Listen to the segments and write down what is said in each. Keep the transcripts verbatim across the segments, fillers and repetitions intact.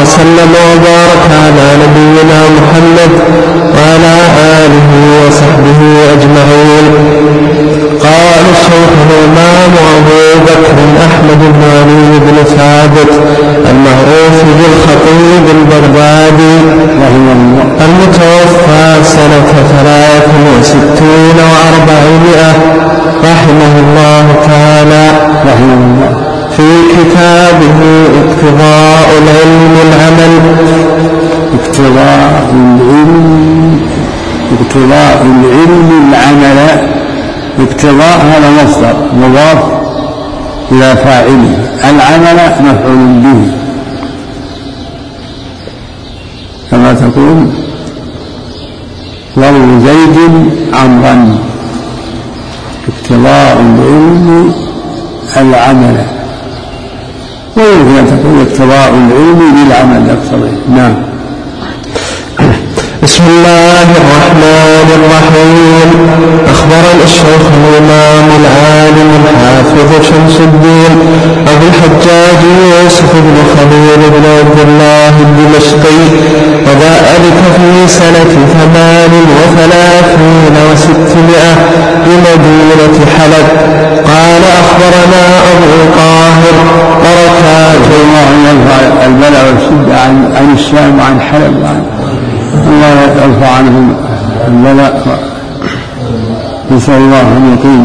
وسلم وبارك على نبينا محمد وعلى آله وصحبه أجمعين. قال الشيخ الإمام أبو بكر أحمد بن علي بن ثابت المعروف بالخطيب البغدادي المتوفى سنة ثلاث وستين وأربعمائة رحمه الله تعالى رحمه الله في كتابه اقتضاء العلم العمل. اقتضاء العلم اقتضاء العلم العمل. اقتضاء هذا مصدر مضاف إلى فاعله، العمل مفعول به، كما تقول ضرب زيد عمرا. اقتضاء العلم العمل، ويمكن أن تقول اقتضاء العلم للعمل يقتضي. نعم. بسم الله الرحمن الرحيم. أخبرنا الشيخ الإمام العالم الحافظ شمس الدين أبو الحجاج يوسف بن خليل بن عبد الله الدمشقي وذلك في سنة ثمان وثلاثين وستمائة بمدينة حلب. قال أخبرنا أبو طاهر بركات الله يرفع البلاء والشدة عن الشام وعن حلب، الله يرفع عنهم البلاء. نسأل الله أن يقيم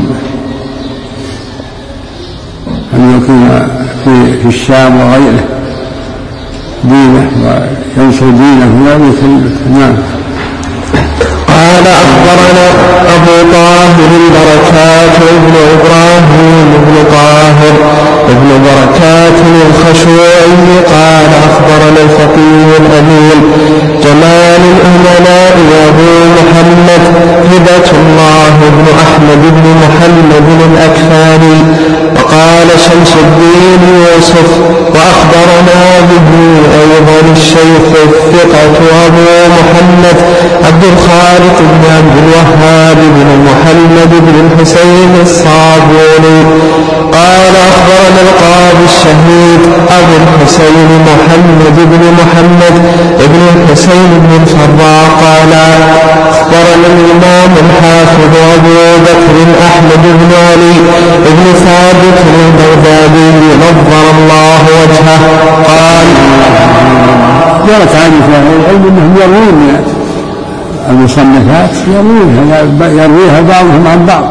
أن يقيم في, في الشام وغيره دينه وينصر دينه ويأمر كلمته. نعم. قال أخبرنا أبو طاهر بركات ابن إبراهيم بن طاهر ابن بركات الخشوعي قال أخبرنا الفقيه الأمين جمال الأمناء أبو محمد هبة الله بن أحمد بن محمد الأكفاني. وقال شمس الدين يوسف وأخبرنا به أيضا الشيخ الثقة أبو محمد عبد الخالق بن عبد الوهاب بن محمد بن الحسين الصابوني. قال أخبرنا القاضي الشهيد أبو الحسين محمد بن محمد بن الحسين بن الفراء قال أخبرنا الإمام الحافظ أبو بكر أحمد بن علي بن ثابت البغدادي نظر الله وجهه قال جرت عادة أهل العلم أنهم يروون المصنفات يرويها يرويها بعضهم عن بعض،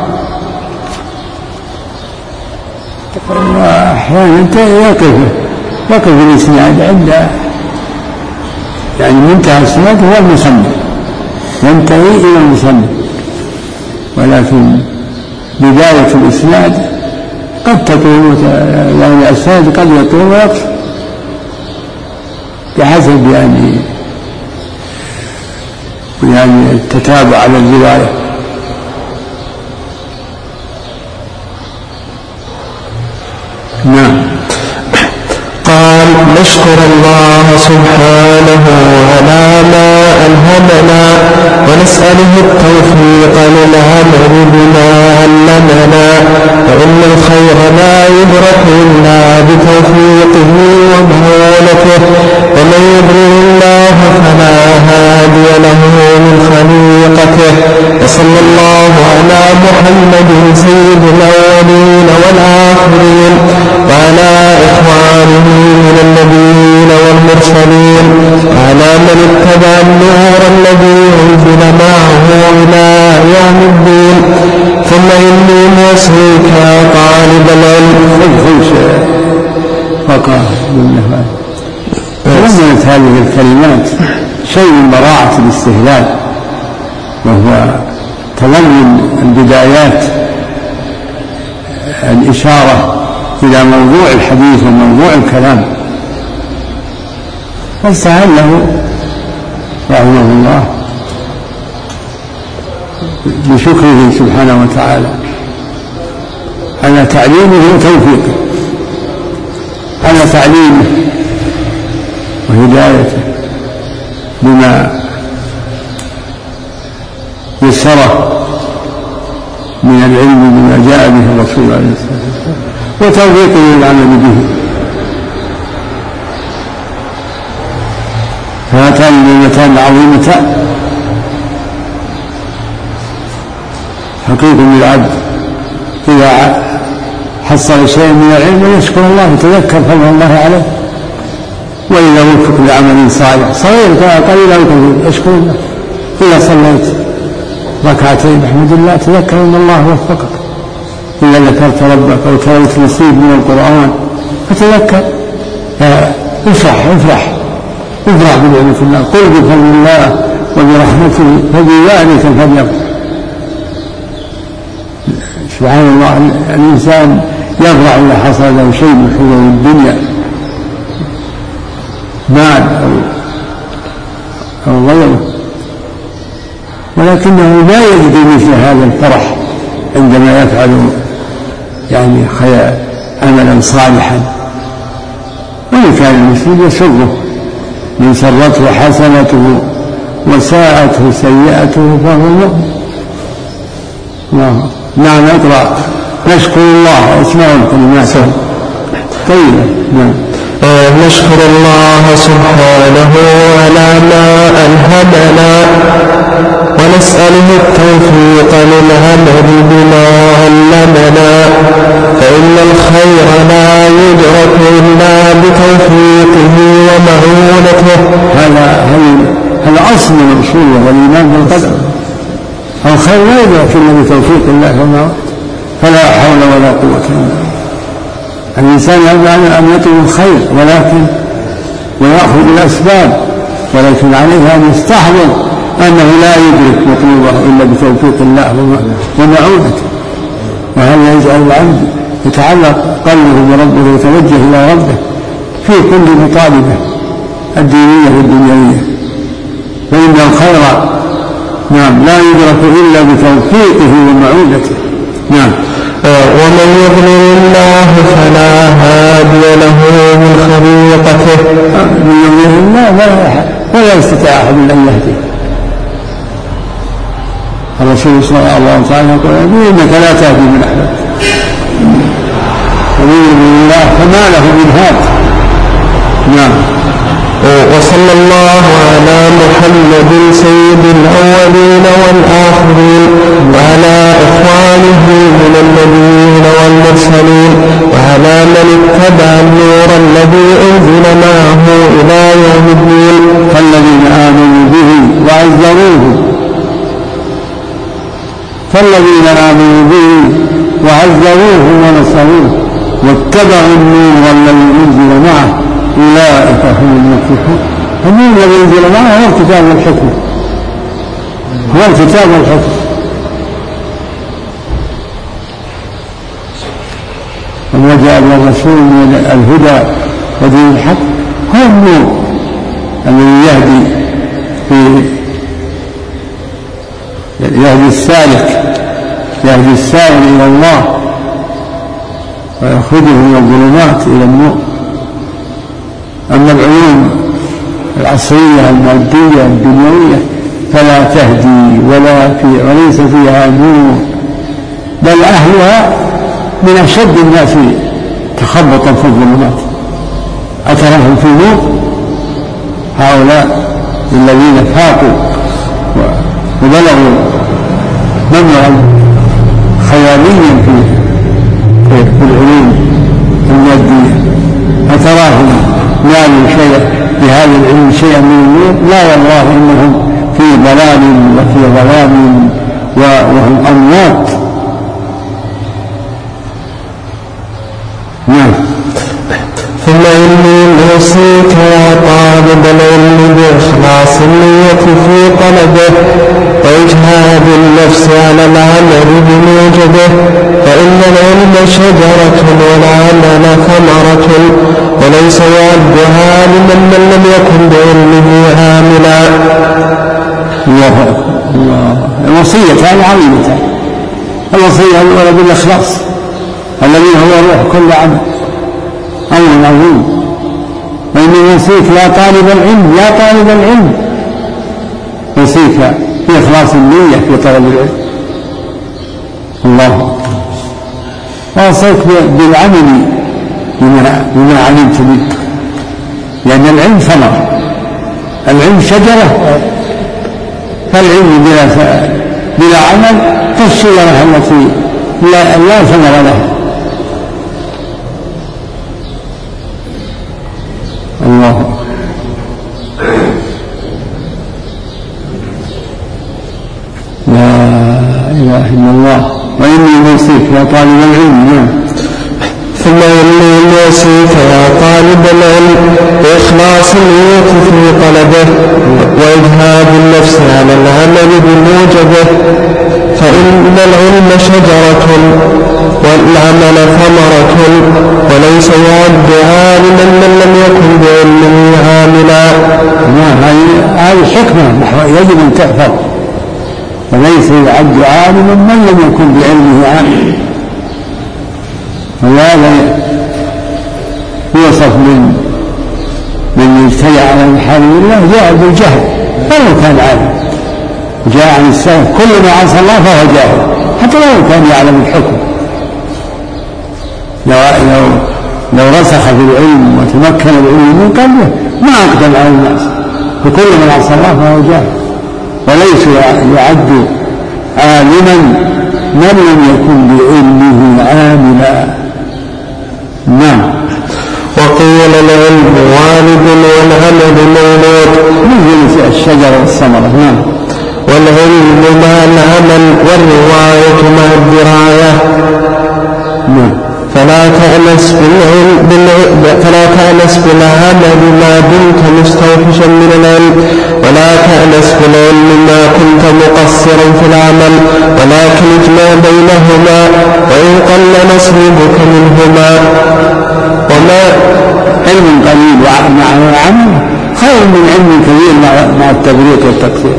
وأحيانا يقف يقف الإسناد عند يعني منتهى الإسناد هو المصنف ينتهي إلى المصنف، ولكن بداية الإسناد قد تطول يعني الإسناد قد يطول ويقصر بحسب يعني يعني التتابع على الرواية. نعم. قال نشكر الله سبحانه على ما ألهمنا ونسأله التوفيق للعمل بما علمنا، فإن الخير لا يدرك إلا بتوفيقه ومعونته، ومن يضلل الله فلا هادي له من خليقته. وصلى الله على محمد سيد الأولين والآخرين وعلى إخوانه من النبيين والمرسلين وعلى من اتبع النور الذي أنزل معه إلى يوم الدين. ثم إني موصيك يا طالب العلم فقط تضمنت هذه الكلمات شيء من براعة الاستهلال، وهو تضمن البدايات الإشارة إلى موضوع الحديث وموضوع الكلام، فاستهله رحمه الله بشكره سبحانه وتعالى على تعليمه وتوفيقه، على تعليمه وهدايته بما يسره من العلم بما جاء به الرسول عليه الصلاة والسلام، وتوفيقه للعمل به. فهاتان النعمتان عظيمتان حقيق للعبد إذا حصل شيء من العلم يشكر الله ويتذكر فضل الله عليه، وإذا وفق لعمل صالح صغير قليل أو كثير يشكر الله. إذا صليت ركعتين احمد الله تذكر أن الله وفقك، إذا ذكرت ربك أو تلوت نصيب من القرآن فتذكر افرح افرح افرح بنعمة الله، قل بفضل الله وبرحمته فبذلك فليفرح. سبحان الله، الإنسان يفرح إذا حصل له شيء من حظوظ الدنيا مال أو غيره، ولكنه لا يجد مثل هذا الفرح عندما يفعل يعني عملا صالحا. وإن كان المسلم يسره، من سرته حسنته وساءته سيئته فهو مؤمن. نعم اقرأ. نشكر الله اسمعوا الكلمات طيبة. نعم. نشكر الله سبحانه على ما ألهمنا ونسأله التوفيق للعمل بما علمنا، فإن الخير لا يدرك إلا بتوفيقه ومعونته. هذا هذا أصل من الأصول والإيمان بالقدر. الخير لا يدرك إلا بتوفيق الله ومعونته، فلا حول ولا قوة إلا بالله. الإنسان ينبغي أن يطلب الخير ولكن ويأخذ بالأسباب، ولكن عليه أن يستحضر أنه لا يدرك مطلوبه إلا بتوفيق الله ومعونته. وهذا يجعل العبد يتعلق قلبه بربه ويتوجه إلى ربه في كل مطالبه الدينية والدنيوية. فإن الخير نعم لا يدرك إلا بتوفيقه ومعونته. نعم. ومن يضلل الله فلا هادي له من خليقته. من يضلل الله ولا يستطيع أحد أن يهديه. الرسول صلى الله عليه وسلم يقول إنك لا تهدي من أحببت، ومن يضلل الله فما له من هاد. نعم. وصلى الله على محمد سيد الأولين والآخرين وعلى إخوانه من النبيين والمرسلين وعلى من اتبع النور الذي أنزل معه إلى يوم الدين. فالذين آمنوا به وعزروه فالذين آمنوا به وعزروه ونصروه واتبعوا النور الذي أنزل معه أولئك هم المفلحون. النور الذي أنزل معه هو الكتاب والحكمة، هو الكتاب والحكمة. وما جاء بالرسول من الهدى ودين الحق هو النور الذي يهدي في يهدي السالك يهدي السائل إلى الله ويخرجه من الظلمات إلى النور. أما العلوم العصرية المادية الدنيوية فلا تهدي ولا في وليس فيها نور، بل أهلها من أشد الناس تخبطا في الظلمات. أتراهم في نور هؤلاء الذين فاقوا وبلغوا مبلغا خياليا في العلوم المادية، أتراهم نالوا شيء بهذا العلم شيئا من النور؟ لا والله، إنهم في ضلال وفي ظلام وهم أموات. نعم. ثم إني أوصيك يا طالب العلم بإخلاص النية في طلبه وإجهاد النفس على العمل بموجبه، فإن العلم شجرة والعمل ثمرة، وليس يعد عالما من لم يكن بعلمه عاملا. الله الله. الوصيتان عظيمتان. الوصية الأولى بالإخلاص الذي هو روح كل عمل، أمر عظيم. وإني أوصيك يا طالب العلم يا طالب العلم أوصيك بإخلاص النية في طلب العلم. الله. وأوصيك بالعمل بما, بما علمت منك، لأن العلم ثمر العلم شجرة، فالعلم بلا بلا عمل كالشجرة التي لا, لا ثمر لها. الله لا إله إلا الله. وإني موصيك يا طالب العلم. ثم إني موصيك يا طالب العلم بإخلاص النية في طلبه وإجهاد النفس على العمل بموجبه، فإن العلم شجرة والعمل ثمرة، وليس يعد عالما من لم يكن بعلمه عاملا. هذه حكمة يجب أن تحفظ، وليس يعد عالما من لم يكن بعلمه عاملا. وهذا يوصف من من يجتري على محارم الله جاء بالجهل ولو كان عالم، جاء عن السلف كل ما عصى الله فهو جاهل حتى لو كان يعلم الحكم. لو, لو, لو رسخ في العلم وتمكن العلم من قلبه ما أقدم على الناس، فكل من عصى الله فهو جاهل، وليس يعد عالما من لم يكن بعلمه عاملا. نعم. وقيل العلم والد والعمل مولود، مثل الشجرة والثمرة. نعم. والعلم مع العمل والرواية مع الدراية. نعم. فلا تأنس بالعلم فلا تأنس بالعمل ما دمت مستوحشا من العلم، ولا تأنس بالعلم ما كنت مقصرا في العمل، ولكن اجمع بينهما وإن قل نصيبك منهما. وما علم قليل مع العمل خير من علم كبير مع التفريط والتقصير.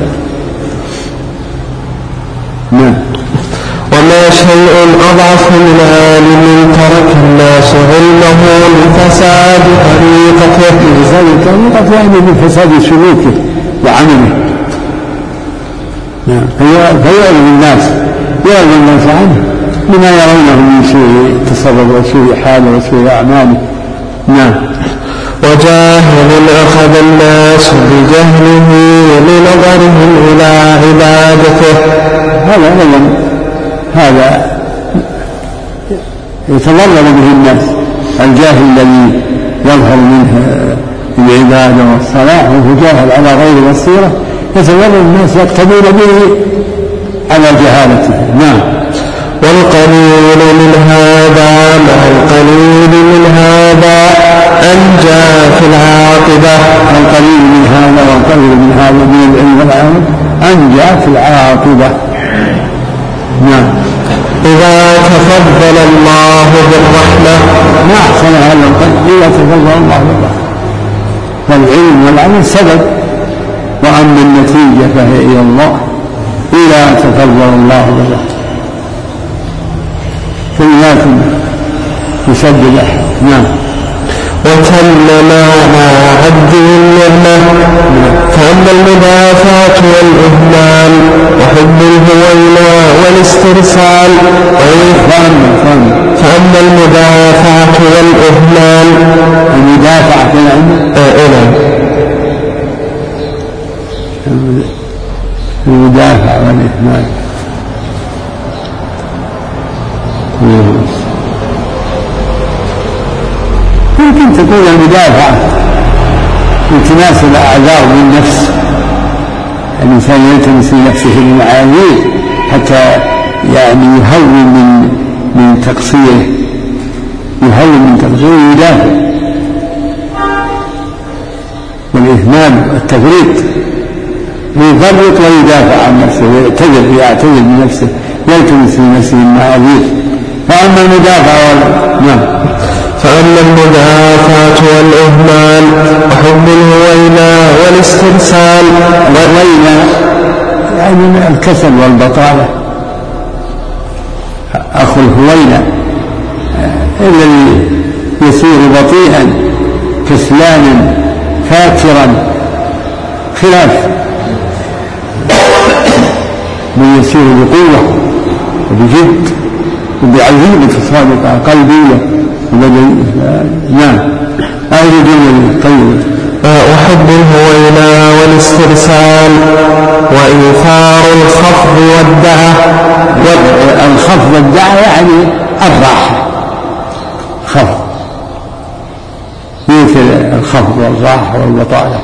نعم. وما شيء أضعف من عالم ترك الناس علمه لفساد طريقته. لفساد طريقته يعني لفساد سلوكه وعمله. نعم. فيعلم الناس يعلم الناس عنه بما يرونه من سوء تصرف وسوء حاله وسوء أعماله. نعم. وجاهل أخذ الناس بجهله لنظرهم إلى عبادته. هذا أيضا هذا يتضرر به الناس. الجاهل الذي يظهر منه العبادة والصلاح وهو جاهل على غير بصيرة يتضرر الناس يقتدون به على جهالته. نعم. والقليل من هذا مع القليل من هذا أنجى في العاقبة. القليل من هذا والقليل من هذا من العلم والعمل أنجى في العاقبة. نعم. إذا تفضل الله بالرحمة. ما أحسن هذا القليل إذا تفضل الله بالرحمة. والعلم والعمل سبب، وأما النتيجة فهي إلى الله إذا تفضل الله بالرحمة. فلذلك يسدد أحد. نعم. وتم معنى عبد النعمة. فأما المدافعة والإهمال وحب الهوينة والاسترسال. فأما المدافعة والإهمال المدافعة المدافعة والإهمال يمكن تكون المدافعة التماس الأعذار للنفس. الإنسان يلتمس لنفسه المعاذير حتى يعني يهون من من تقصيره يهون من تقصيره يدافع. والإهمال والتفريط يفرط ويدافع عن نفسه ويعتذر يعتذر بنفسه يلتمس لنفسه المعاذير. فأما المدافعة نعم. فأما المدافعة والإهمال وحب الهوينة والاسترسال. والهوينة يعني الكسل والبطالة. أخو الهوينة الذي يسير بطيئا كسلانا فاكرا، خلاف من يسير بقوة وبجد وبعزيمة صادقة قلبية. نعم. هذه الجملة طيبة. وحب الهوينة والاسترسال وإيثار الخفض والدعة. الخفض والدعة يعني الراحة، خفض مثل الخفض والراحة والبطالة.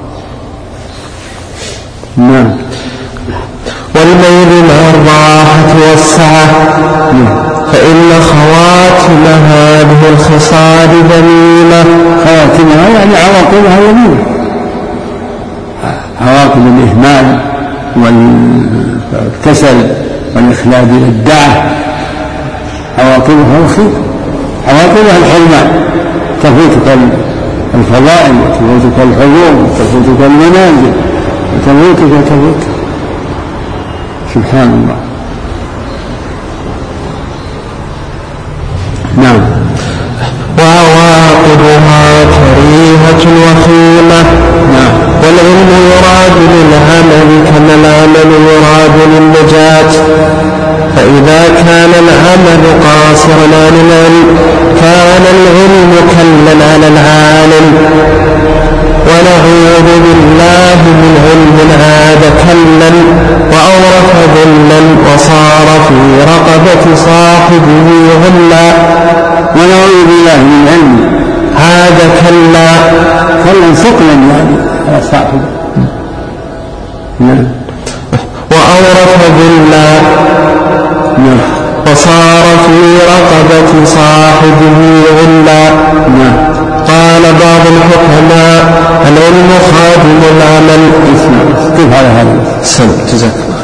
نعم. والميل مع الراحة والسعة، فإن خواتم هذه الخصال ذميمة. خواتمها يعني عواقبها ذميمة، عواقب الإهمال والكسل والإخلاد للدعة عواقبها الخير، عواقبها الحرمان، تفوتك الفضائل وتفوتك الحظوظ وتفوتك المنازل وتفوتك وتفوتك. سبحان الله. نعم. وعواقبها كريهة وخيمة. نعم. والعلم يراد للعمل كما العمل يراد للنجاة، فإذا كان العمل قاصرا عن العلم كان العلم كلا على العالم. ونعوذ بالله من علم عاد كلا وأورث ذلا وصار في رقبة صاحبه غلا. ونعوذ بالله من علم عاد كلا، كلا ثقلا يعني على صاحبه. نعم. وأورث ذلا وصار في رقبة صاحبه غلا. قال بعض الحكماء العلم خادم العمل. كيف على هذا؟ سم جزاك